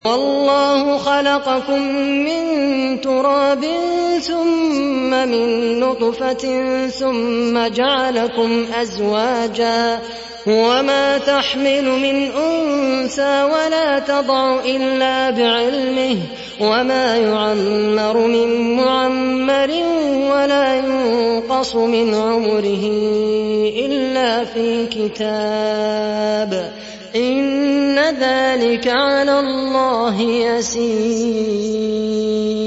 وَاللَّهُ خَلَقَكُم مِّن تُرَابٍ ثُمَّ مِن نُّطْفَةٍ ثُمَّ جَعَلَكُمْ أَزْوَاجًا ۚ وَمَا تَحْمِلُ مِنْ أُنثَىٰ وَلَا تَضَعُ إِلَّا بِعِلْمِهِ ۚ وَمَا يُعَمَّرُ مِن مُّعَمَّرٍ وَلَا يُنقَصُ مِنْ عُمُرِهِ إِلَّا فِي كِتَابٍ ۚ إِنَّ ذَٰلِكَ عَلَى اللَّهِ يَسِيرٌ.